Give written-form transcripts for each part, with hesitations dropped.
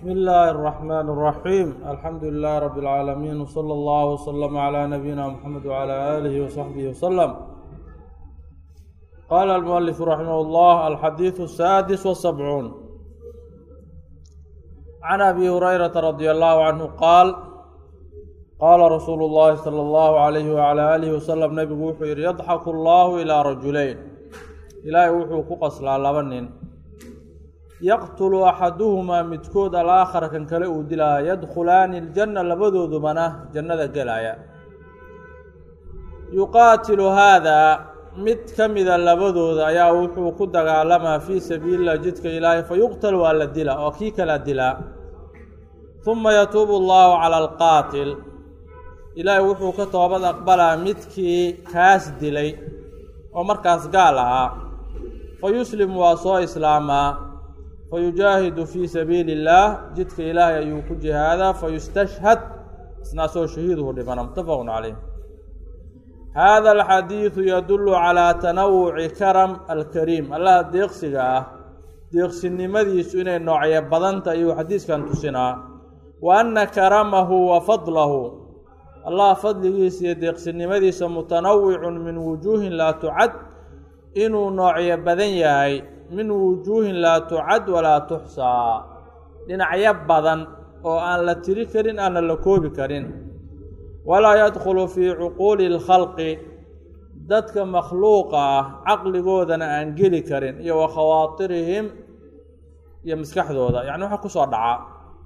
بسم الله الرحمن الرحيم الحمد لله رب العالمين وصلى الله وسلم على نبينا محمد وعلى آله وصحبه وسلم. قال المؤلف رحمه الله: الحديث السادس والسبعون عن أبي هريرة رضي الله عنه قال: قال رسول الله صلى الله عليه وعلى آله وسلم نبي وحير: يضحك الله إلى رجلين إلهي وحو كقصل على بنين يقتل أحدهما متكود الآخر كان كلا ودلا يدخلان الجنة لبدو ذمنه جنة قلايا يقاتل هذا متكمدا لبدو يا وحو قد علما في سبيل الله جدك إلهي فيقتل على الدلا وكيك الدلا ثم يتوب الله على القاتل إلهي وحو كتوبة أقبلها متكي كاس دلي ومركز قالها فيسلم وصو إسلاما فيجاهد في سبيل الله جدك إلهي يوكج هذا فيستشهد سناسو شهيده لمن متفق عليه. هذا الحديث يدل على تنوع كرم الكريم الله ديقسي النمديس إن النوعية بدنت أيو حديث كان تسنا وأن كرمه وفضله الله فضله ديقسي النمديس متنوع من وجوه لا تعد إنه نوعية بدنياي من وجوه لا تعد ولا تحصى دينعيا بدن او ان لا تري كرين ان لا كوبي كرين ولا يدخل في عقول الخلق ذاتك مخلوقه عقل جودنا ان جلي كرين يا وخواطرهم يا مسكحدودا يعني waxa ku soo dhaca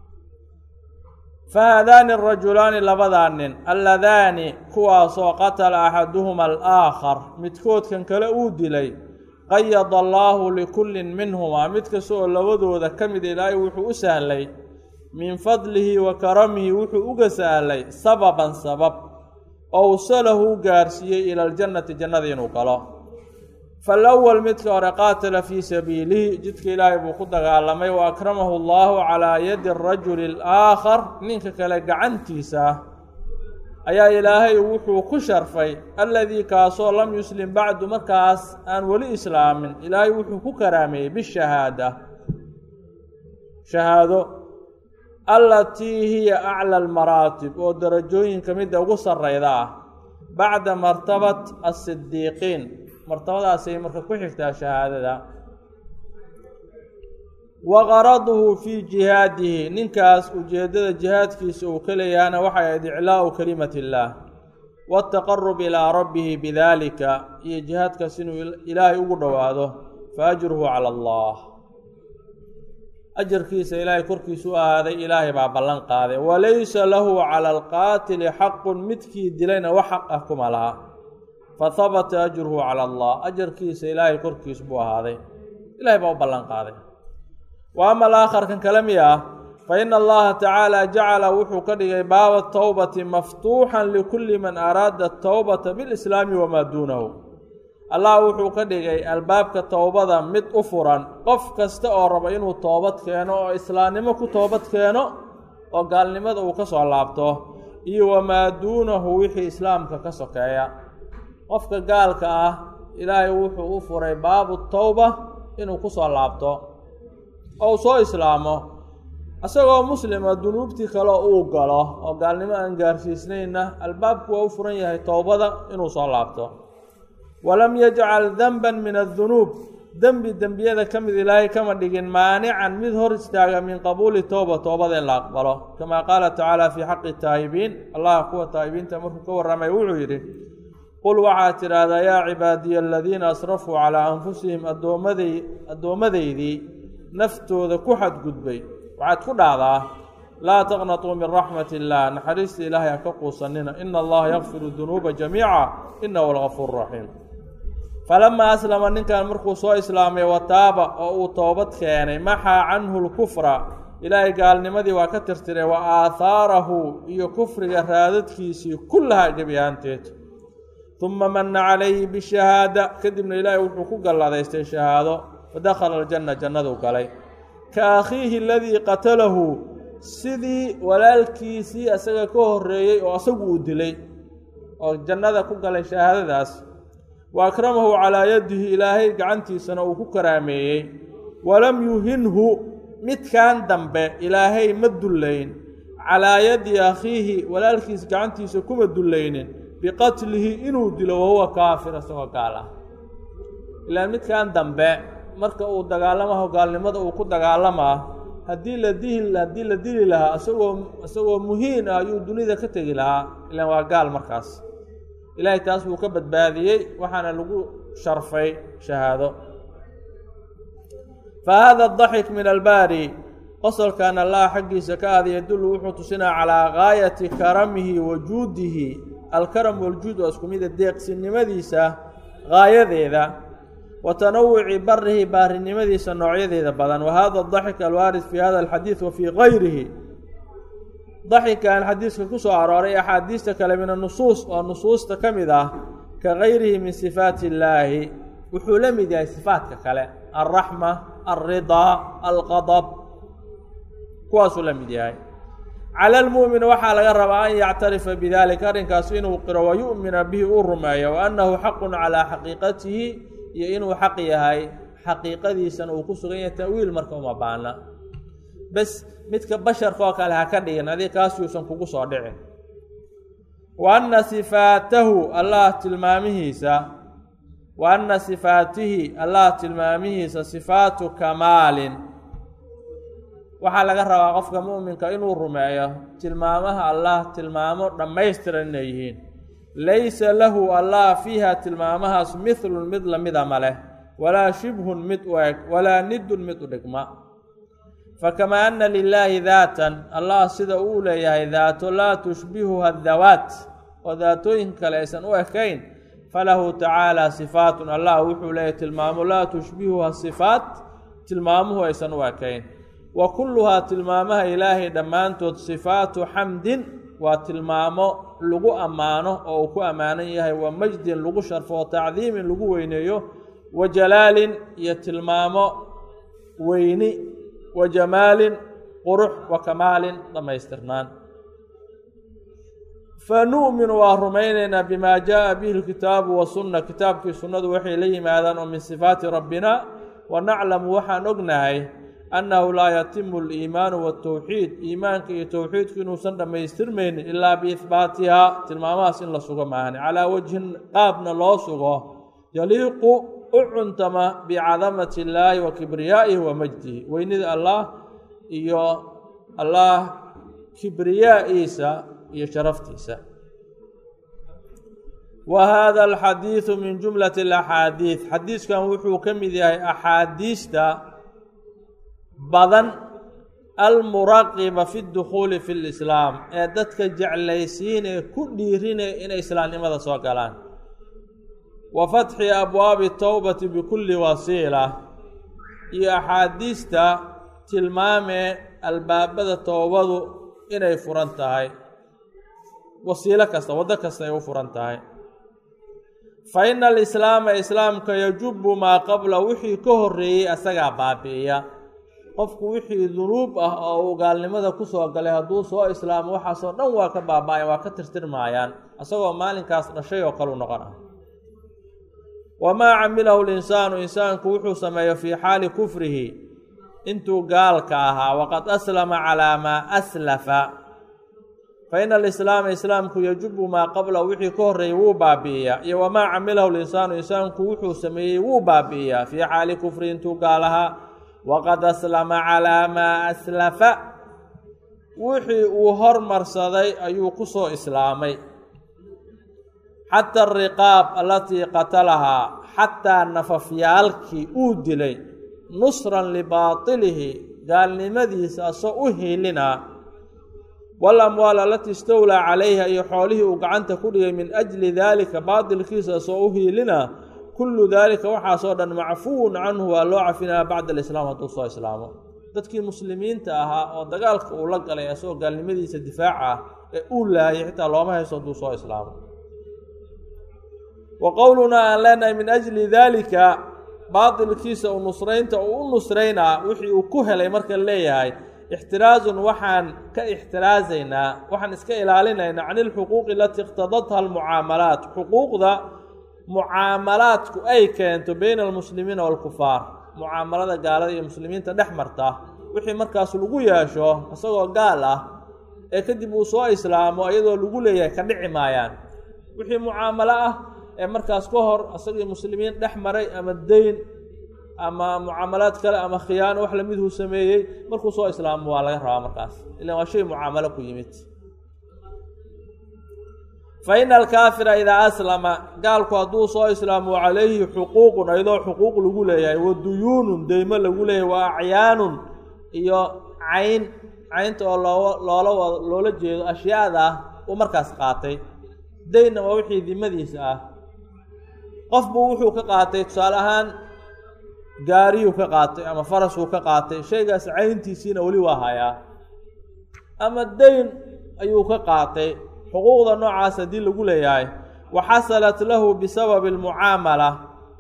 فهذان الرجلان لبدان اللذان كوا سو قتل احدهما الاخر متكود كان كلا ودلي قيض الله لكل منهما متكسو لبدودا كمid ilaahay wuxuu u sahlay min fadlihi wa karamihi wuxuu uga sahlay sababan sabab oo salahu gaarsiiyay ila aljannati jannada inuu galo falawwal midka hore qaatala fi sabiilihi jidka ilaahay buu ku dagaalamay wa akramahu Allah ala yadi ar-rajul al-akhar ninka kale gacantiisa ayaa ilaahay wuxuu ku sharfay alladii kaasoo lam yuslim bacdu markaas aan weli islaamin ilaahay wuxuu ku karaameeyey bishahaada shahaado allatii hiya acla almaraatib oo darajooyinka midda ugu sarreyda ah bacda martabat asidiiqiin martabadaasay marka ku xigtaa shahaadada وغرضه في جهاده ننكاس وجهده جهاد كيس وكليانا وحي إعلاء كلمة الله والتقرب إلى ربه بذلك جهاد كسن إلهي أقرواده فأجره على الله أجر كيس إلهي كركيس هذا إلهي بابلان قاذي وليس له على القاتل حق متكي دلين وحقكم لها فثبت أجره على الله أجر كيس إلهي كركيس هذا إلهي بابلان قاذي. وأما الآخر كان كلامية فإن الله تعالى جعل وحو كدغ باب التوبة مفتوحا لكل من أراد التوبة بالإسلام وما دونه الله وحو كدغ الباب كالتوبة مد أفرا قف كستأرب إنه توبة كينو إسلام نمكو توبة كينو وقال لماذا وكسو اللابته وما دونه وحي إسلام ككسو كيا قف قال كأه إلهي وحو أفرا باب التوبة إنه كسو اللابته أو سو إسلامه أسأل مسلم الذنوب تكلا أو قلا أو قال لما أنجار في سنين الباب هو فرنيه توبة إنه صلابته ولم يجعل ذنبا من الذنوب ذنب هذا كم ذلك كما دين مانعا مظهر استاغ من قبول التوبة توبة لا أقبله كما قال تعالى في حق التائبين الله قوة التائبين تمر كور رمي وعيره قل وعاتر هذا يا عبادي الذين أسرفوا على أنفسهم الدومذي نفتو كحد قدبي وعاد كل هذا لا تغنطوا من رحمة الله نحرس إلهي أكقو صننا إن الله يغفر الذنوب جميعا إنه الغفور الرحيم فلما أسلم أن كان مركوس إسلامي وتاب أو توبت كان محى عنه الكفر إلهي قال نمذي وكترتري وآثاره إيو كفر جرادت كيسي كلها جبيانتت ثم من عليه بالشهادة كدبنا إلهي وحقوق الله ذي الشهادة فدخل الجنة جنة وقالي كأخيه الذي قتله سيدي ولالكيسي أساقه الرئي وأساقه الدلي والجنة وقالي شهادة داس وأكرمه على يده إلهي قعنتي سنوه كرامي ولم يهنه midkan dambe ilaahay ma dullayn calaa yadi akhiihi walaalkiis gacantiisa kuma dullaynin biqatlihi inuu dilo wahuwa kaafir isagoo gaal ah ilaa midkan dambe marka uu dagaalamaho gaalnimada uu ku dagaalamaa haddii la dili lahaa isagoo muhiin ah ayuu dunida ka tegi lahaa ilaan waa gaal markaas ilaahay taas wuu ka badbaadiyey waxaana lagu sharfay shahaado fa hada daxik min albaari qosolkan allah xaggiisa ka aada yadullu wuxuu tusinaa calaa gaayati karamihi wa juudihi alkaram waljuud waa isku mida deeqsinimadiisa gaayadeeda wa tanawuci barihi baarinimadiisa noocyadeeda badan wa hada daxik alwaarid fi hada alxadiid wa fii gayrihi daxikan xadiiska ku soo arooray axaadiista kale min anusuus oo nusuusta ka mid ah ka gayrihi min sifaati illaahi wuxuu la mid yahay sifaatka kale alraxma alridaa alqadab kuwaasuu la mid yahay cala almu'min waxaa laga rabaa an yactarifa bidalika arrinkaas inuu qiro wayu'mina bihi uu rumeeyo wa annahu xaqun calaa xaqiiqatihi iyo inuu xaq yahay xaqiiqadiisana uu ku sugan yahay ta'wiil marka uma baana bes midka basharka oo kale ha ka dhigin adiga kaas yuusan kugu soo dhicin wa anna sifaatahu allah tilmaamihiisa wa anna sifaatihi allah tilmaamihiisa sifaatu kamaalin waxaa laga rabaa qofka mu'minka inuu rumeeyo tilmaamaha allah tilmaamo dhammaystiran inay yihiin laysa lahu allah fiiha tilmaamahaas mithlun mid lamida ma leh walaa shibhun mid u eg walaa nidun mid u dhigma fakamaa anna lilaahi daatan allah sida uu leeyahay daato laa tushbihuha dawaat oo daatooyinka kale aysan u ekayn falahu tacaala sifaatun allah wuxuu leeyahay tilmaamo laa tushbihuha sifaat tilmaamuhu aysan u ekayn wa kulluhaa tilmaamaha ilaahay dhammaantood sifaatu xamdin waa tilmaamo lagu ammaano oo uu ku ammaanan yahay wa majdin lagu sharfo oo tacdiimin lagu weyneeyo wa jalaalin iyo tilmaamo weyni wa jamaalin qurux wa kamaalin dhammaystirnaan fa nu'minu waa rumaynaynaa bimaa jaa'a bihi lkitaabu wasunna kitaabkii sunnadu waxay la yimaadaan oo min sifaati rabbina wa naclamu waxaan ognahay annahu laa yatimu aliimaanu waatawxiid iimaanka iyo towxiidku inuusan dhammaystirmaynin ilaa biihbaatihaa tilmaamahaas in la sugo maahane calaa wajhin qaabna loo sugo yaliiqu u cuntama bicadamati illaahi wa kibriyaa'ihi wa majdihi weynida allah iyo allah kibriyaa'iisa iyo sharaftiisa wa hada alxadiidu min jumlati alaxaadiid xadiiskan wuxuu ka mid yahay axaadiista badan almuraqiba fi dukhuuli fi lislaam ee dadka jeclaysiinee ku dhiirinaya inay islaamnimada soo galaan wa fatxi abwaabi towbati bikulli wasiila iyo axaadiista tilmaamee albaabada towbadu inay furan tahay wasiilo kasta waddo kasta ay u furan tahay fa ina alislaama islaamka yajubu maa qabla wixii ka horreeyey asagaa baabi'iya qofku wixii dunuub ah oo uu gaalnimada ku soo galay hadduu soo islaamo waxaasoo dhan waa ka baaba-ayan waa ka tirtirmaayaan isagoo maalinkaas dhashay oo kalu noqon ah wamaa camilahu linsaanu insaanku wuxuu sameeyo fii xaali kufrihi intuu gaalka ahaa waqad aslama calaa maa aslafa fa ina alislaama islaamku yajubu maa qabla wixii ka horreeyey wuu baabi'iyaa iyo wamaa camilahu linsaanu insaanku wuxuu sameeyey wuu baabi'iyaa fii xaali kufrihi intuu gaal ahaa waqad aslama calaa maa aslafa wixii uu hormarsaday ayuu ku soo islaamay xataa ariqaab alatii qatalahaa xataa nafafyaalkii uu dilay nusran libaatilihi gaalnimadiisa asoo u hiilinaa walamwaal alatii istowlaa calayha iyo xoolihii uu gacanta ku dhigay min ajli daalika baatilkiisa asoo u hiilinaa kullu daalika waxaasoo dhan macfuwun canhu waa loo cafinaya bacda alislaam hadduu soo islaamo dadkii muslimiinta ahaa oo dagaalka uu la galay asagoo gaalnimadiisa difaaca ah ee uu laayay xitaa looma hayso hadduu soo islaamo wa qowlunaa aan leenahay min ajli daalika baatilkiisa u nusraynta uu u nusraynaa wixii uu ku helay marka leeyahay ixtiraazun waxaan ka ixtiraazaynaa waxaan iska ilaalinaynaa can ilxuquuqi alatii iqtadatha almucaamalaat xuquuqda mucaamalaadku ay keento bayna almuslimiina waalkufaar mucaamalada gaalada iyo muslimiinta dhex marta wixii markaas lagu yeesho isagoo gaal ah ee kadib uu soo islaamo iyadoo lagu leeyahay ka dhici maayaan wixii mucaamalo ah ee markaas ka hor asagii muslimiin dhex maray ama dayn ama mucaamalaad kale ama khiyaano wax lamid uu sameeyey markuu soo islaamo waa laga rabaa markaas ilaan waa shay mucaamalo ku yimid fa ina alkaafira idaa aslama gaalku hadduu soo islaamo calayhi xuquuqun ayadoo xuquuq lagu leeyahay wa duyuunun deymo lagu leeyahay wa acyaanun iyo caynta oo loola jeedo ashyaada ah uu markaas qaatay daynna waa wixii dimadiisa ah qof buu wuxuu ka qaatay tusaale ahaan gaariyuu ka qaatay ama farasuu ka qaatay shaygaas cayntiisiina weli waa hayaa ama dayn ayuu ka qaatay xuquuqda noocaas haddii lagu leeyahay waxasalat lahu bisababi almucaamala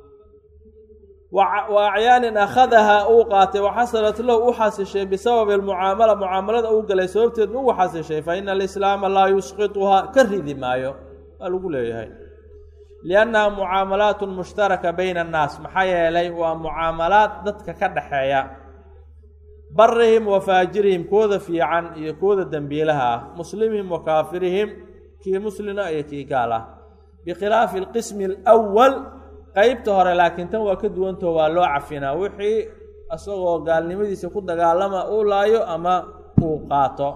wa acyaanin akhadaha uu qaatay waxasalat lahu u xasishay bisababi almucaamala mucaamalada uu galay sababteed ugu xasishay fa ina alislaama laa yusqituhaa ka ridi maayo waa lagu leeyahay liannaha mucaamalaatun mushtaraka bayna annaas maxaa yeelay waa mucaamalaad dadka ka dhaxeeya barihim wa faajirihim kooda fiican iyo kooda dembiilaha ah muslimihim wa kaafirihim kii muslina iyo kii gaal ah bikhilaafi alqismi alawal qeybta hore laakiin tan waa ka duwantao waa loo cafinaa wixii isagoo gaalnimadiisa ku dagaalama uu laayo ama uu qaato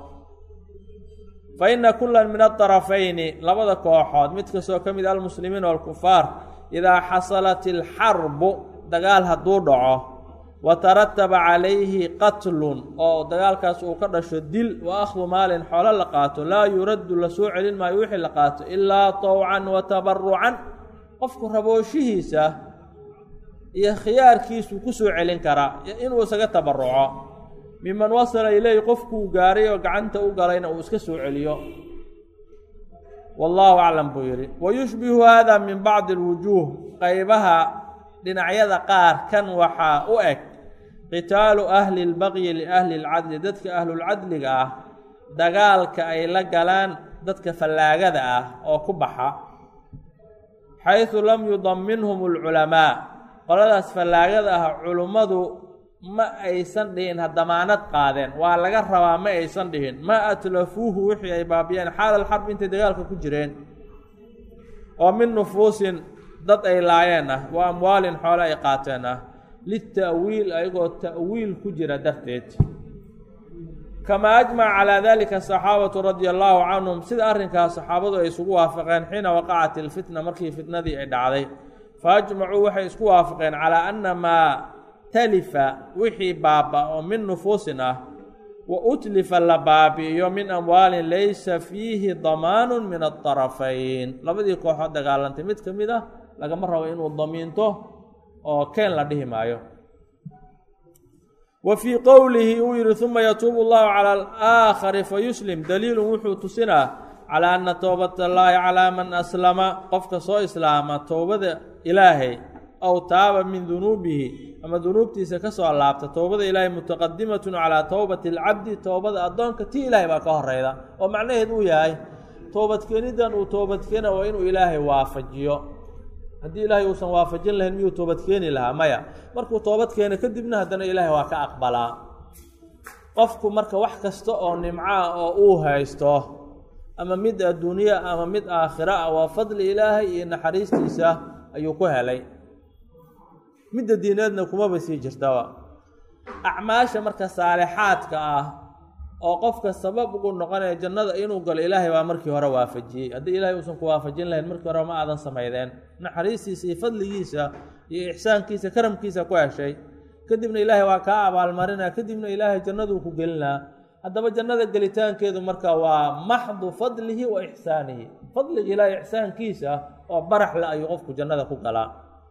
fa ina kulan min adarafayni labada kooxood mid kastoo ka mid almuslimiin walkufaar idaa xasalat ilxarbu dagaal hadduu dhaco wa tarataba calayhi qatlun oo dagaalkaas uu ka dhasho dil wa akhdu maalin xoolo la qaato laa yuraddu la soo celin maayo wixii la qaato ilaa tawcan wa tabarucan qofku rabooshihiisa iyo khiyaarkiisuu ku soo celin karaa inuu isaga tabaruco miman wasala ileyhi qofkuu gaaray oo gacanta u galayna uu iska soo celiyo wallaahu aclam buu yidhi wayushbihu hada min bacdi alwujuuh qaybaha dhinacyada qaar kan waxaa u eg qitaalu ahli lbaqyi liahli lcadli dadka ahlulcadliga ah dagaalka ay la galaan dadka fallaagada ah oo ku baxa xaysu lam yudaminhum alculamaa qoladaas fallaagada ah culummadu ma aysan dhihin damaanad qaadeen waa laga rabaa ma aysan dhihin ma atlafuuhu wixii ay baabiyeen xaala alxarb intay dagaalka ku jireen oo min nufuusin dad ay laayeen ah wa amwaalin xoole ay qaateen ah lita'wiil ayagoo ta'wiil ku jira darteed kamaa ajmaca calaa dalika asaxaabatu radia allaahu canhum sida arrinkaas saxaabadu ay isugu waafaqeen xiina waqacat ilfitna markii fitnadii ay dhacday fa ajmacuu waxay isku waafaqeen calaa ana maa talifa wixii baaba oo min nufuusin ah wa utlifa la baabi'iyo min amwaalin laysa fiihi damaanun min adarafayn labadii kooxood dagaalantay mid ka mid ah lagama rabo inuu damiinto oo keen la dhihi maayo wa fii qowlihi uu yihi uma yatuubu allahu cala alaakhari fayuslim daliilun wuxuu tusinaa calaa ana towbata allaahi calaa man aslama qofka soo islaama towbada ilaahay aw taaba min dunuubihi ama dunuubtiisa ka soo laabta towbada ilaahay mutaqadimatun calaa towbati alcabdi towbada addoonka tii ilaahay baa ka horeyda oo macnaheed uu yahay toobadkeenidan uu toobadkeena waa inuu ilaahay waafajiyo haddii ilaahay uusan waafajin lahayn miyuu toobadkeeni lahaa maya markuu toobadkeena kadibna haddana ilaahay waa ka aqbalaa qofku marka wax kasta oo nimca oo uu haysto ama mid adduuniya ama mid aakhira ah waa fadli ilaahay iyo naxariistiisa ayuu ku helay midda diineedna kumaba sii jirtaba acmaasha marka saalixaadka ah oo qofka sabab ugu noqonaya jannada inuu galo ilaahay baa markii hore waafajiyey haddii ilaahay uusan ku waafajin lahayn markii hore ma aadan samaydeen naxariistiisa iyo fadligiisa iyo ixsaankiisa karamkiisa ku heshay kadibna ilaahay waa kaa abaalmarinaa kadibna ilaahay jannaduu ku gelinaa haddaba jannada gelitaankeedu marka waa maxdu fadlihi wa ixsaanihi fadliga ilaahay ixsaankiisa oo baraxle ayuu qofku jannada ku galaa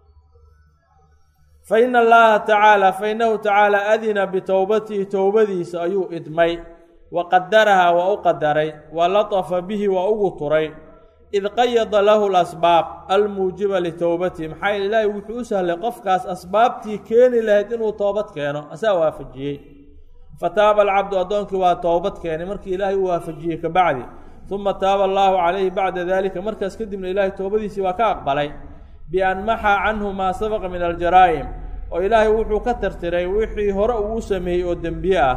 faina allaha tacaala fainahu tacaala adina bitowbatihi towbadiisa ayuu idmay wa qadarahaa waa u qadaray wa latafa bihi waa ugu turay id qayada lahu lasbaab almuujiba litowbatihi maxaa yeele ilaahay wuxuu u sahlay qofkaas asbaabtii keeni lahayd inuu toobad keeno asaa waafajiyey fataaba alcabdu addoonkii waa toobad keenay markii ilaahay u waafajiyey kabacdi uma taaba allaahu calayhi bacda dalika markaas kadibna ilaahay toobadiisii waa ka aqbalay bian maxaa canhu maa sabaqa min aljaraa'im oo ilaahay wuxuu ka tirtiray wixii hore uu sameeyey oo dembiye ah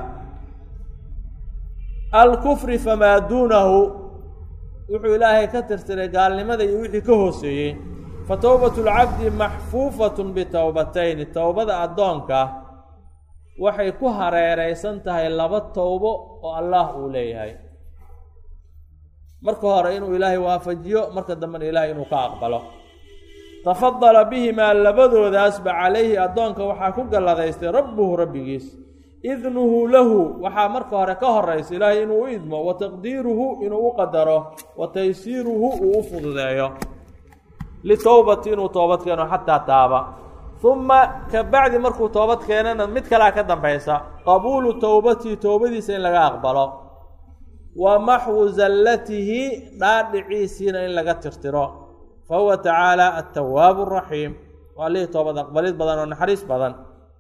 alkufri famaa duunahu wuxuu ilaahay ka tirtiray gaalnimada iyo wixii ka hooseeyey fatowbatu lcabdi maxfuufatun bitowbatayni towbada addoonka waxay ku hareeraysan tahay laba towbo oo allah uu leeyahay marka hore inuu ilaahay waafajiyo marka dambena ilaahay inuu ka aqbalo tafadala bihimaa labadoodaasba calayhi addoonka waxaa ku galladaystay rabbuhu rabbigiis idnuhu lahu waxaa marka hore ka horaysa ilaahay inuu u idmo wa taqdiiruhu inuu u qadaro wa taysiiruhu uu u fududeeyo litowbati inuu toobad keeno xataa taaba uma ka bacdi markuu toobad keenana mid kalea ka dambaysa qabuulu towbatii towbadiisa in laga aqbalo wa maxwu zallatihi dhaadhiciisiina in laga tirtiro fa huwa tacaala atawaabu araxiim waa lihii toobad aqbalid badan oo naxariis badan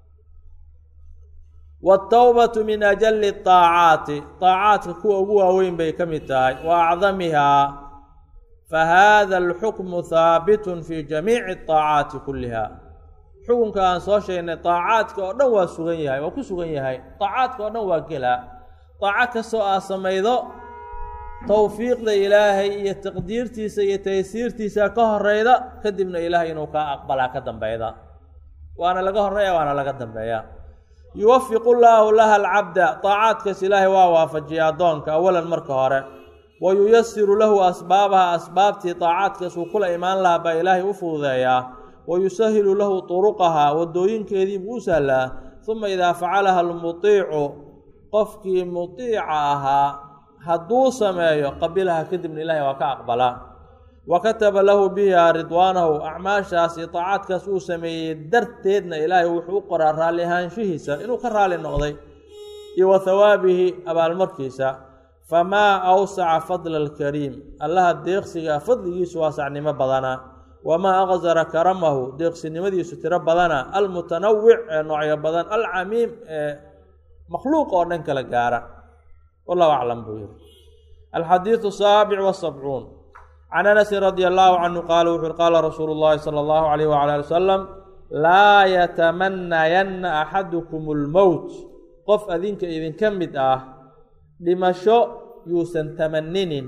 waatawbatu min ajali aacaati aacaadka kuwa ugu waaweyn bay ka mid tahay wa acdamihaa fa haada alxukmu haabitun fi jamiici aacaati kulliha xukunka aan soo sheegnay aacaadka oo dhan waa sugan yahay waa ku sugan yahay aacaadka oo dhan waa gelaa aaco kastoo aad samaydo towfiiqda ilaahay iyo taqdiirtiisa iyo taysiirtiisa ka horeyda kadibna ilaahay inuu kaa aqbalaa ka dambayda waana laga horeeya waana laga dambeeya yuwafiqu llaahu laha alcabda aacaadkaas ilaahay waa waafajiya addoonka awalan marka hore wa yuyasiru lahu asbaabaha asbaabtii aacaadkaas uu kula imaan lahaa baa ilaahay u fududeeyaa wa yusahilu lahu turuqaha wadooyinkeedii buu u sahlaa uma idaa facalaha almutiicu qofkii mutiica ahaa hadduu sameeyo qabilaha kadibna ilaahay waa ka aqbalaa wa kataba lahu biha ridwaanahu acmaashaas iyo aacaadkaas uu sameeyey darteedna ilaahay wuxuu u qoraa raalli ahaanshihiisa inuu ka raali noqday iyo wa hawaabihi abaalmarkiisa famaa awsaca fadla alkariim allaha deeqsiga fadligiisu waasacnimo badana wamaa aqsara karamahu deeqsinimadiisu tiro badana almutanawic ee noocyo badan alcamiim ee makhluuq oo dhan kala gaara wallahu aclam buu yihi alxadiidu saabic wasabcuun can anasin radia allahu canhu qaala wuxu uhi qaala rasuulu llahi sala allahu alayh wala ali wasalam laa yatamanayanna axadukum lmowt qof adinka idinka mid ah dhimasho yuusan tamaninin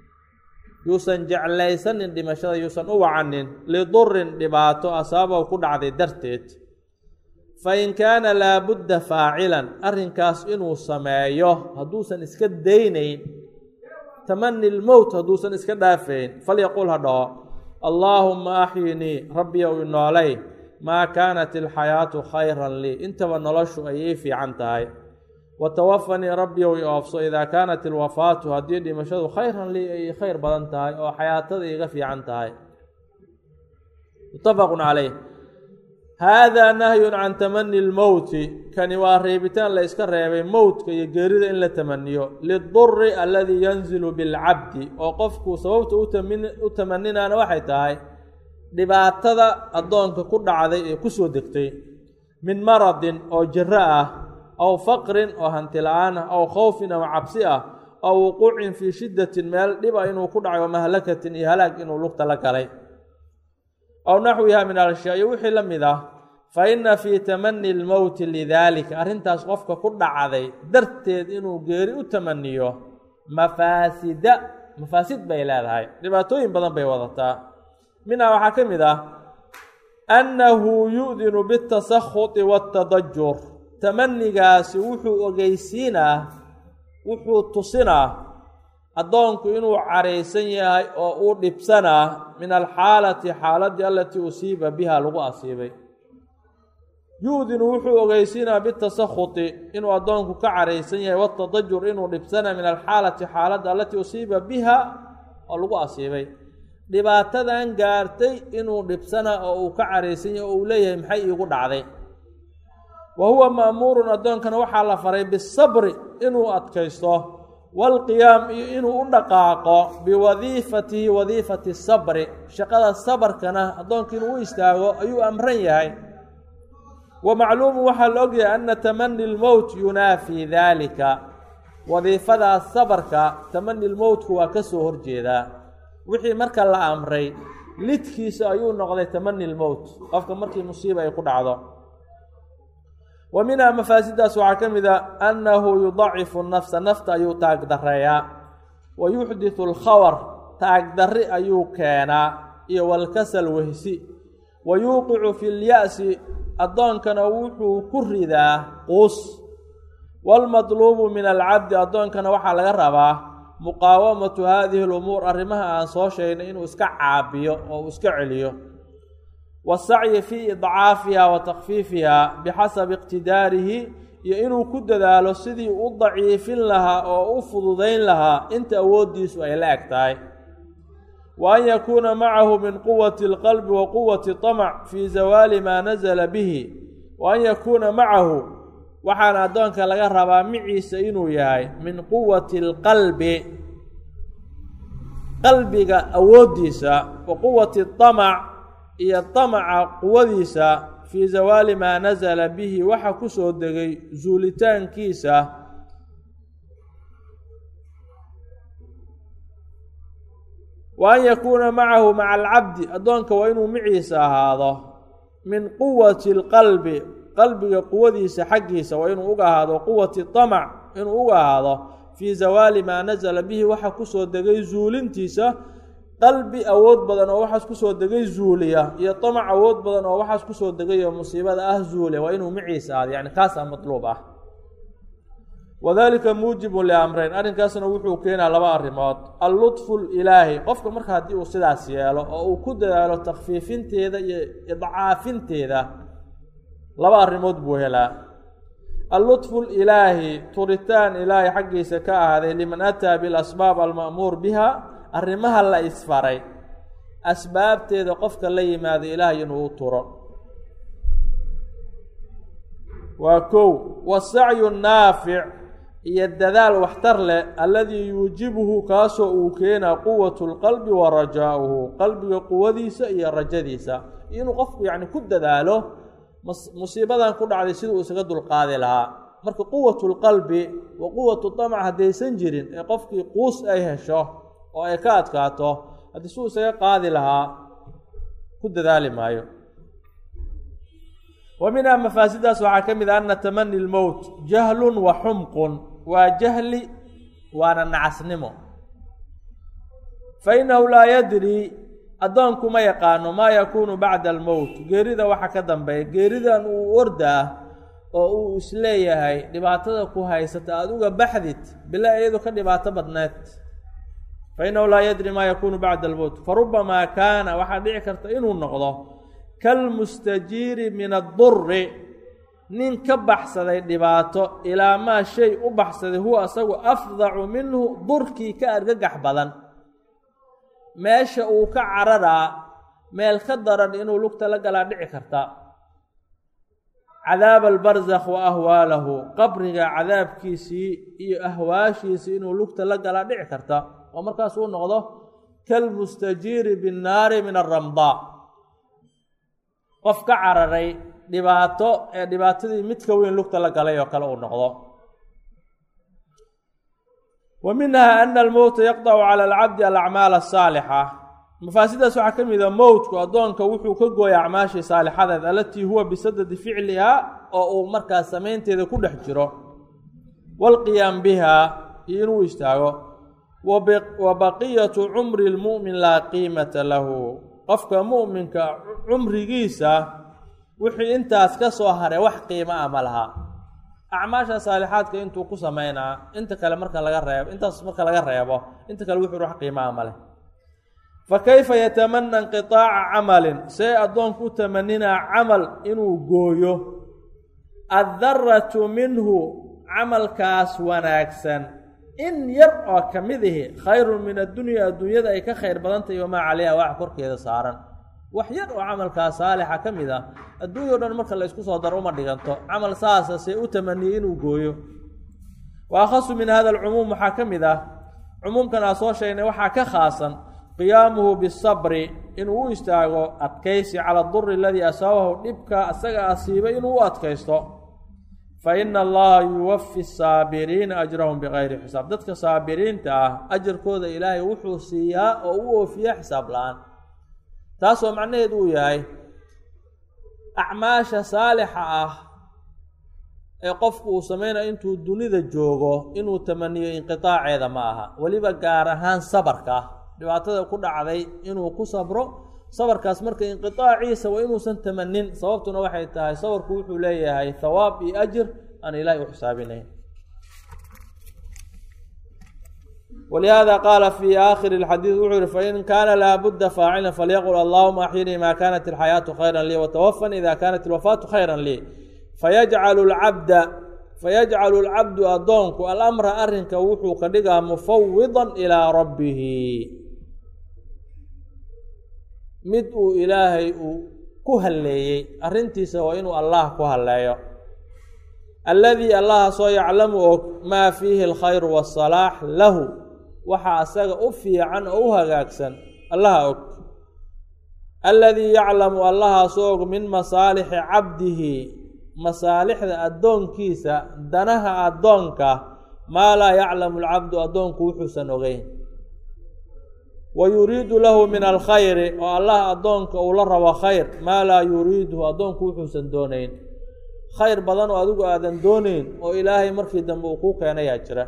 yuusan jeclaysanin dhimashada yuusan u wacanin lidurin dhibaato asaabahu ku dhacday darteed fain kaana laabudda faacilan arrinkaas inuu sameeyo hadduusan iska daynayn tamani lmowt hadduusan iska dhaafayn falyaqul ha dhaho allaahumma axyinii rabbiyow inoolay maa kaanat ilxayaatu khayran lii intaba noloshu ay ii fiican tahay watawafanii rabbiyow i oofso idaa kaanat ilwafaatu haddii dhimashadu khayran lii ay ii khayr badan tahay oo xayaatada iiga fiican tahay muttafaqun calayh haadaa nahyun can tamani lmowti kani waa reebitaan la iska reebay mowtka iyo geerida in la tamaniyo liduri aladii yanzilu bilcabdi oo qofku sababta u tamaninaana waxay tahay dhibaatada addoonka ku dhacday ee kusoo degtay min maradin oo jiro ah aw faqrin oo hanti la-aan ah aw khawfin ama cabsi ah aw wuquucin fii shiddatin meel dhiba inuu ku dhacay mahlakatin iyo halaag inuu lugta la galay aw naxwiha min alashyaa iyo wixii la mid ah fa inna fii tamani lmowti lidaalika arrintaas qofka ku dhacday darteed inuu geeri u tamaniyo mafaasid bay leedahay dhibaatooyin badan bay wadataa minhaa waxaa ka mid ah annahu yu'dinu bitasakhuti waatadajur tamanigaasi wuxuu tusinaa addoonku inuu caraysan yahay oo uu dhibsanaa min alxaalati xaaladii alatii usiiba biha lagu asiibay yu-dinu wuxuu ogeysiinaa bitasakhuti inuu addoonku ka caraysan yahay watadajur inuu dhibsanaa min alxaalati xaaladda alatii usiiba biha oo lagu asiibay dhibaatadan gaartay inuu dhibsanaa oo uu ka caraysan yahay oo uu leeyahay maxay iigu dhacday wa huwa ma'muurun addoonkana waxaa la faray bisabri inuu adkaysto waalqiyaam iyo inuu u dhaqaaqo biwadiifatihi wadiifati sabri shaqada sabarkana addoonka inuu u istaago ayuu amran yahay wa macluumu waxaa la ogyahay anna tamani lmowt yunaafii daalika wadiifadaas sabarka tamani lmowtku waa ka soo horjeedaa wixii marka la amray lidkiisa ayuu noqday tamani lmowt qofka markii musiiba ay ku dhacdo ومنها مفاسد سوعكمدا أنه يضعف النفس نفط أيو تاقدريا ويحدث الخور تاقدر أيو كان والكسل وهسي ويوقع في اليأس أدون كان وحو كردا قوس والمطلوب من العبد أدون كان وحا لغربا مقاومة هذه الأمور أرمها أن صوشين إنه اسكع عابيو أو اسكع عليو والسعي في إضعافها وتخفيفها بحسب اقتداره إنه كد ذالو سيدي أضعيف لها أو أفضذين لها انت أودي سؤال أكتاي وأن يكون معه من قوة القلب وقوة الطمع في زوال ما نزل به وأن يكون معه وحانا دونك لغربا معي سينو ياي من قوة القلب قلبك أوديسا وقوة الطمع إيا الطمع قوذيسا في زوال ما نزل به وحكسو دغي زولتان كيسا وأن يكون معه مع العبد أدونك وإنه معيسا هذا من قوة القلب قلبك قوذيسا حقيسا وإنه هذا قوة الطمع إنه هذا في زوال ما نزل به وحكسو دغي زولنتيسا قلبي أود بدن أو وحاس كسو دغاي زوليا يا طمع أود بدن أو وحاس كسو دغاي مصيبة زوليا وإنه معيس هذا يعني خاصة مطلوبة وذلك موجب لأمرين أرين كاسنا وحو كينا لبا أرمات اللطف الإلهي قفك مركا هدي أو سداس يالو أو كد يالو تخفيفين تيدا إضعافين تيدا لبا أرمات بوهلا اللطف الإلهي توريتان إلهي حقي سكاء هذه لمن أتى بالأسباب المأمور بها arrimaha la isfaray asbaabteeda qofka la yimaado ilaahay inuu turo wa kow was'yu naafi' iyo dadaal waxtar leh alladii yujibuhu kaaso uu keena quwwatul qalbi wa rajaa'uhu qalbiga quwadiisa iyo rajadiisa inuu qofku yaani ku dadaalo musiibadan ku dhacday sidoo uu isaga dulqaadi lahaa marka quwwatul qalbi wa quwwatut tam'a hadaysan jirin ee qofkii quus ay hesho oo ay ka adkaato hadii suu isaga qaadi lahaa ku dadaali maayo ومنها مفاسد وحكم أن تمني الموت جهل وحمق وجهل وانا نعسنمو فإنه لا يدري أدونكم ما يقانو ما يكون بعد الموت غيرida waxa ka dambeey geeridan uu orda oo uu isleeyahay dhibaatada ku haysata aduga baxdid bilaa iyadu ka dhibaato badneed فإنه لا يدري ما يكون بعد الموت فربما كان waxa dhici karta inuu noqdo كالمستجير من الضر نين كبحسدي دباتو الى ما شيء وبحسدي هو اسو افضع منه ضركي كارغخ بدن ماشا او كعررا ميل كدرن انه لوقت لا غلا دحي كرتا عذاب البرزخ واهواله قبرغا عذابكيسي iyo ahwaashiisi inuu lugta la gala dhici karta oo markaas uu noqdo كالمستجير بالنار من الرمضاء qof ka cararay dhibaato ee dhibaatadii mid ka weyn lugta la galay oo kale uu noqdo ومنها أن الموت يقطع على العبد الأعمال الصالحة مفاسدها waxa kamida mowtku adoonka wuxuu ka gooyaa acmaashii saalixada alati huwa bisadad fi'liha oo uu markaa sameynteeda ku dhex jiro wal qiyam biha inuu istaago wa baqiyatu umri almu'min la qiimata lahu qofka mu'minka umrigiisa wixii intaas ka soo haray wax qiimo ah malaha acmaasha saalixaadka intuu ku sameeyna inta kale marka laga reebo inta kale wuxuu wax qiimo ah malaha فكيف يتمنى انقطاع عمل سيأدون كتمنينا عمل إنه قويه الذرة منه عمل كاس وناكسن إن يرأى كمذه خير من الدنيا ذا إيكا خير بدنتي وما عليها وعكر كذا صارا وحيرأى عمل كاس صالحة كمذا الدنيا دون مركز لا يسكو صدر عمر ديغانتو عمل ساسا سيأتمني إنه قويه وأخص من هذا العموم حكم ذا عموم كان أصوى شيء وحكا خاصا قيامه بالصبر إنه يستاغو أتكيسي على الضر الذي أصابه نبكى أساق أصيبه إنه أتكيسته فإن الله يوفي الصابرين أجرهم بغير حساب ذاتك صابرين أجر كود إلهي وحوسيا أو في حساب الآن تاسو معنى يدو ياي أعماش صالحة ee qofku uu sameynaa intuu dunida joogo inuu tamaniyo inqitaaceeda ma aha weliba gaar ahaan sabarka dhibaatada ku dhacday inuu ku sabro sabarkaas marka inqitaaciisa waa inuusan tamanin sababtuna waxay tahay sabarku wuxuu leeyahay thawaab iyo ajir aan ilaahay u xisaabinayn ولهذا قال في آخر الحديث وحر فإن كان لا بد فاعلا فليقل اللهم أحيني ما كانت الحياة خيرا لي وتوفني إذا كانت الوفاة خيرا لي فيجعل العبد أدونك الأمر أرنك وحو قدقا مفوضا إلى ربه مدء إلهي كهلي أرنتي سوين الله كهلي الذي الله سيعلم ما فيه الخير والصلاح له waxa asaga u fiican oo u hagaagsan Allah og alladhi ya'lamu Allah soog min masalih 'abdihi masalihda adoonkiisa danaha adoonka ma la ya'lamu al-'abdu adoonku wuxuusan ogeyn wa yuriidu lahu min al-khayr wa Allah adoonka uu la rabo khayr ma la yuriidu adoonku wuxuusan doonayn khayr badan oo adigu aadan doonayn oo ilaahay markii dambe uu ku keenay jira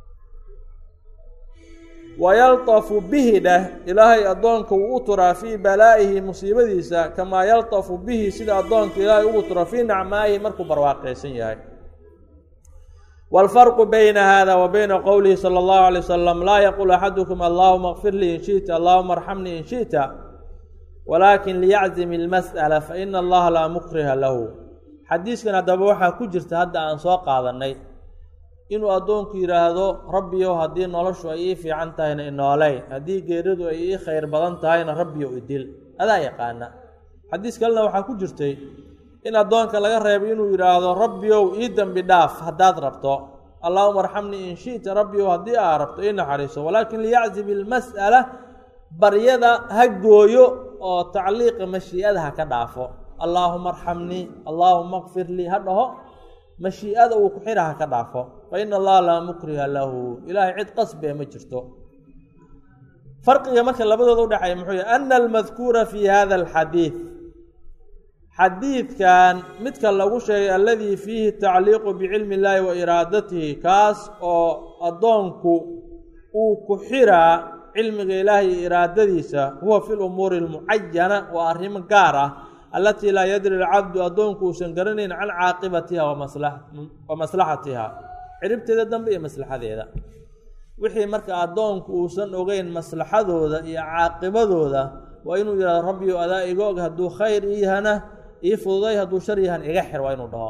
ويلطف به ده إلهي أدونك وأطرى في بلائه مصيبتيسا كما يلطف به سيد أدونك إلهي وأطرى في نعمائه مركو برواقع سيئة والفرق بين هذا وبين قوله صلى الله عليه وسلم لا يقول أحدكم اللهم اغفر لي إن شئت اللهم ارحمني إن شئت ولكن ليعزم المسألة فإن الله لا مكره له حديث كان دبوحة كجرت هذا عن سوق هذا النيل inuu adoonku yiraahdo rabbiyo hadii noloshu ay fiican tahayna inoolay hadii geeridu ay khayr badan tahayna rabbiyo idil adaa yaqaana xadiis kalena waxa ku jirtay in adoonka laga reebo inuu yiraahdo rabbiyo ii dambi dhaaf hadaad rabto allahumma arhamni in shi'ta rabbiyo hadii aad rabto in xariiso walakin liya'zib almas'ala baryada hagooyo oo tacliiq mashii'adaha ka dhaafo allahumma arhamni allahumma ighfir li hadaho mashii'ada uu ku xiraha ka dhaafo فإن الله لا مكره له إلهي عد قصبه ما جرته فرق يمكن لبدو دحاي محو أن المذكور في هذا الحديث حديث كان مثل لو شيء الذي فيه التعليق بعلم الله وإرادته كاس أو أدونكو أو كحرا علم الله إرادته هو في الأمور المعينة وأرهم قارة التي لا يدري العبد أدونكو سنقرنين عن عاقبتها ومصلحتها ciribteeda dambe iyo maslaxadeeda wixii marka adoonku uusan ogeyn maslaxadooda iyo caaqibadooda waa inuu yiraahdo rabbiyo adaa iga og haduu khayr ihana ii fududay haduu shar yahan iga xir waa inuu dhaho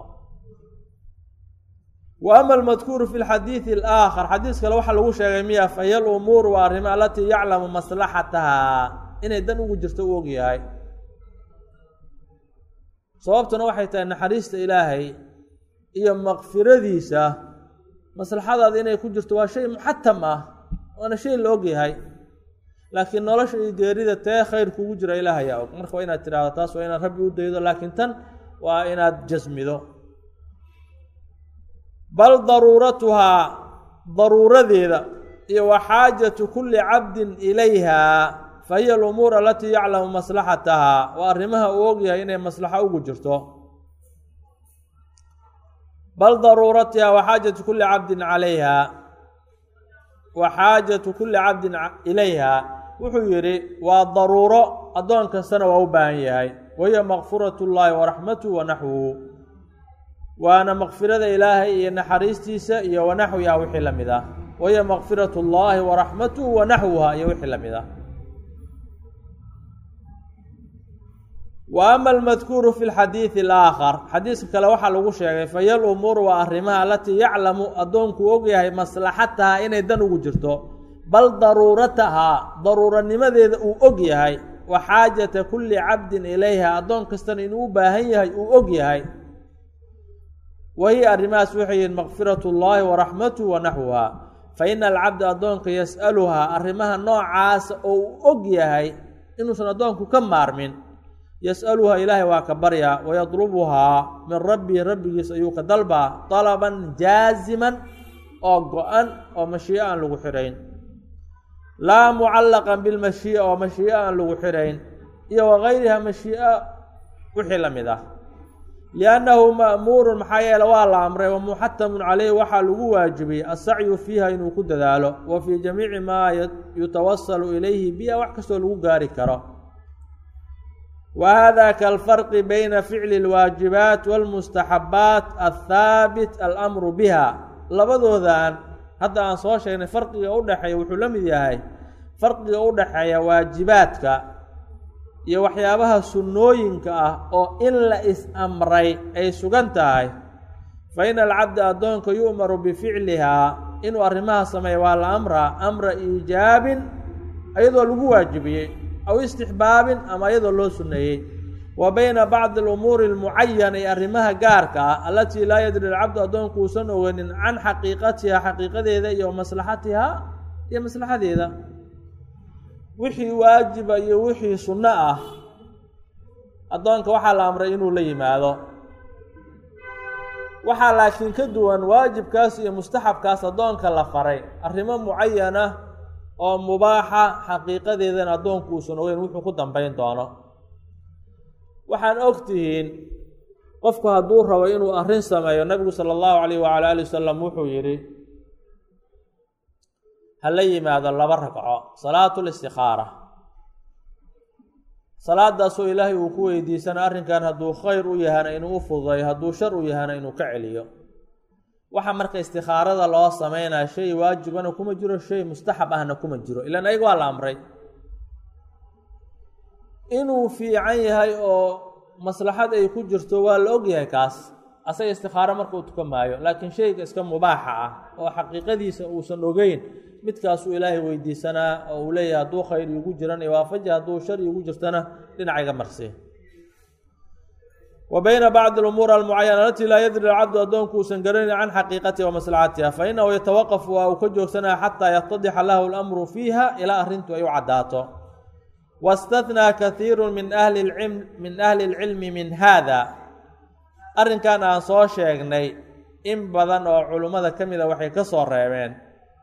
wa ama almadhkur fi alhadith alakhar hadith kale waxa lagu sheegay miya fayal umur wa arima allati ya'lamu maslahataha inay dan ugu jirto uu og yahay sababtuna waxay tahay naxariista ilaahay iyo maqfiradiisa maslaxadaada inay ku jirto waa shay muxatam ah waana shay la og yahay laakiin nolosha iyo geerida tee khayr kugu jira ilaahay og marka waa inaad tiraahdo taas waa inaad rabbi u daydo laakiin tan waa inaad jasmido bal daruratuha daruradeeda iyo waxaajatu kulli cabdin ilayha fahiya al-umur allati ya'lamu maslahataha wa arrimaha uu og yahay inay maslaxa ugu jirto بل ضرورتها وحاجة كل عبد عليها وحاجة كل عبد إليها وحيري والضرورة أدون كسنة وأوبانيها وهي مغفرة الله ورحمته ونحوه وأنا مغفرة إلهي إن حريستيسا ونحو يا وحي لمذا وهي مغفرة الله ورحمته ونحوها يا وحي لمذا وأما المذكور في الحديث الآخر حديث كلا وحا لغو شيغay فيا الأمور وأرمها التي يعلم أدونك وغيها مصلحتها إن دن ugu jirto بل ضرورتها ضرورة نمديد او اوغيهاي وحاجة كل عبد إليها أدون كستن إنو باهيهاي او اوغيهاي وهي أرماس وحي مغفرة الله ورحمته ونحوها فإن العبد أدونك يسألها أرمها نوع عاس او اوغيهاي إنو سن أدونك كم مارمين يسألها إلهي وكبريا ويطلبها من ربي سيوك دلبا طلبا جازما أو قوان أو مشيئا لغحرين لا معلقا بالمشيئة ومشيئا لغحرين وغيرها مشيئة وحلم ذا liannahu ma'muurun maxaa yeele waa la amray wamuxatamun caleyhi waxaa lagu waajibiyey asacyu fiiha inuu ku dadaalo wa fii jamiici maa yutawasalu ilayhi biha wax kastoo lagu gaari karo wa hada kalfarqi bayna ficli اlwaajibaat wاlmustaxabaat athaabit alamru biha labadoodan hadda aan soo sheegnay farqiga u dhexeeya wuxuu la mid yahay farqiga u dhexeeya waajibaadka iyo waxyaabaha sunnooyinka ah oo in la is-amray ay sugan tahay fa ina alcabda addoonka yu'maru bificlihaa inuu arrimaha sameeya waa la amraa amra iijaabin iyadoo lagu waajibiyey aw istixbaabin ama iyadoo loo sunneeyey wa bayna bacdi alumuuri almucayana ee arrimaha gaarka ah allatii laa yadri alcabdu addoonku uusan ogenin can xaqiiqatiha xaqiiqadeeda iyo maslaxatihaa iyo maslaxadeeda wixii waajiba iyo wixii sunno ah addoonka waxaa la amray inuu la yimaado waxaa laakiin ka duwan waajibkaas iyo mustaxabkaas addoonka la faray arrimo mucayana oo mubaaxa xaqiiqadeedana addoonku uusan ogeyn wuxuu ku dambayn doono waxaan ogtihiin qofku hadduu rabo inuu arrin sameeyo nabigu sala allahu calayh wacala ali wasalam wuxuu yidhi hala yimaado 2 ragco salaatu listikhaara salaadaasoo ilaahay uu ku weydiisana arrinkan hadduu khayr u yahana inuu u fududeeyo hadduu shar u yahana inuu ka celiyo waxa marka istikhaarada loo sameynaya shay waajibana kuma jiro shay mustaxab ahna kuma jiro ilaan ayaga waa la amray inuu fiican yahay oo maslaxad ay ku jirto waa la ogyahay kaas asaga istikhaaro marka uu tukan maayo laakiin shayga iska mubaaxa ah oo xaqiiqadiisa uusan ogeyn midkaasuu ilaahay weydiisanaa oo uu leeyahay hadduu khayr iigu jiran iwaafaji hadduu shar iigu jirtana dhinacayga marsi wa bayna bacdi alumuur almucayana alatii laa yadri alcabdu addoonku uusan garanin can xaqiiqatiha wa maslaxatiha fa inahu yatawaqafu waa uu ka joogsanaya xataa yatadixa lahu alamru fiiha ilaa arrintu ay u caddaato wastathnaa kathiiru min ahli اlcilmi min hada arrinkan aan soo sheegnay in badan oo culummada ka mida waxay ka soo reebeen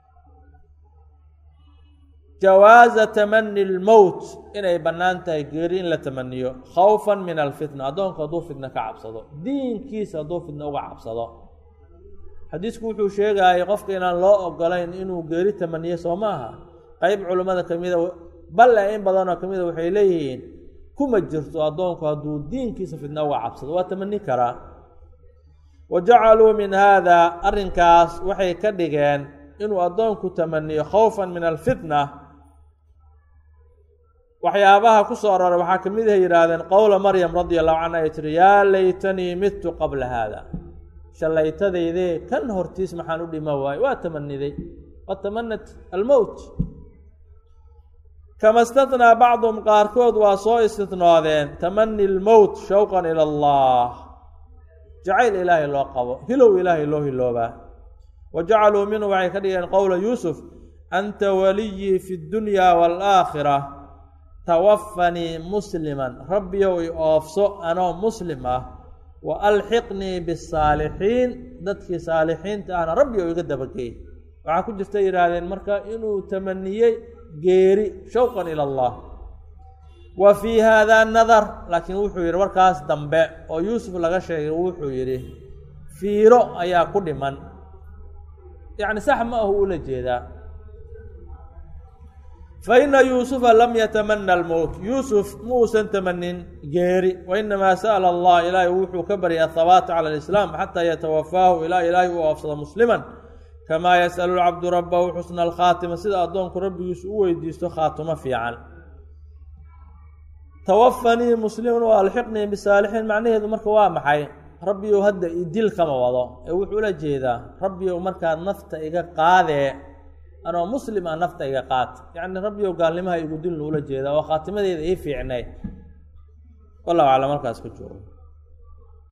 jawaaza tamani اlmowt inay bannaan tahay geeri in la tamaniyo khawfan min alfitna addoonku hadduu fitna ka cabsado diinkiisa hadduu fitna uga cabsado xadiisku wuxuu sheegayay qofka inaan loo ogolayn inuu geeri tamaniyo soo ma aha qeyb culummada ka mida balle in badanoo ka mida waxay leeyihiin kuma jirto addoonku hadduu diinkiisa fitna uga cabsado waa tamani karaa wa jacaluu min haada arrinkaas waxay ka dhigeen inuu addoonku tamaniyo khawfan min alfitna waxyaabaha ku soo aroray waxaa ka mid ah yidhaahdeen qowla maryam radia allahu canha ay tiri yaa laytanii midtu qabla haada shallaytadeydee kan hortiis maxaan u dhima waaye waa tamaniday qad tamanat almowt kama istathnaa bacduhum qaarkood waa soo istitnoodeen tamani lmowt shawqan ila allah jacayl ilaahay loo qabo hilow ilaahay loo hiloobaa wa jacaluu minhu waxay ka dhigeen qowla yuusuf anta waliyii fi اddunya waalaakhira tawafanii musliman rabbiyow i oofso anoo muslim ah wa alxiqnii bisaalixiin dadkii saalixiinta ahna rabbiyow iga dabageey waxaa ku jirta yidhaahdeen marka inuu tamaniyey geeri shawqan ila allah wa fii haada nadar laakiin wuxuu yidhi warkaas dambe oo yuusuf laga sheegay wuxuu yidhi fiiro ayaa ku dhiman yacni sax ma ahu ula jeedaa fa ina yuusufa lam yatamana almowt yuusuf ma uusan tamanin geeri wainamaa sa'ala allah ilaahay wuxuu ka baryay athabaata cala alislaam xataa yatawafaahu ilaa ilaahay uu oofsado musliman kamaa yas'alu lcabdu rabbahu xusna alkhaatima sida addoonku rabbigiisu u weydiisto khaatimo fiican tawafanii musliman wa alxiqnii bisaalixiin macnaheedu marka waa maxay rabbiyow hadda idil kama wado ee wuxuu la jeedaa rabbiyow markaad nafta iga qaadee anoo muslim ah nafta iga qaad yacni rabbiyow gaalnimaha igu dilna ula jeedaa oo khaatimadeeda ii fiicnay wallahu aclam markaas ku joogo